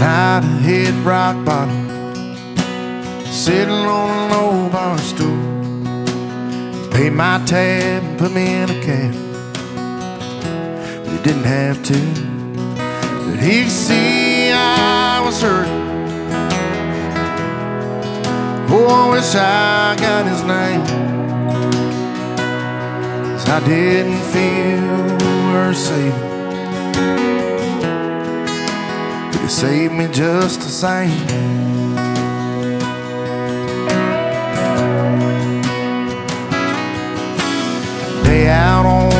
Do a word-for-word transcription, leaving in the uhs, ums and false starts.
Tired of hit rock bottom, sitting on a low bar stool. Paid my tab and put me in a cab, but he didn't have to. But he could see I was hurt. Oh, I wish I got his name, 'cause I didn't feel worth saving, but he saved me just the same. Day out on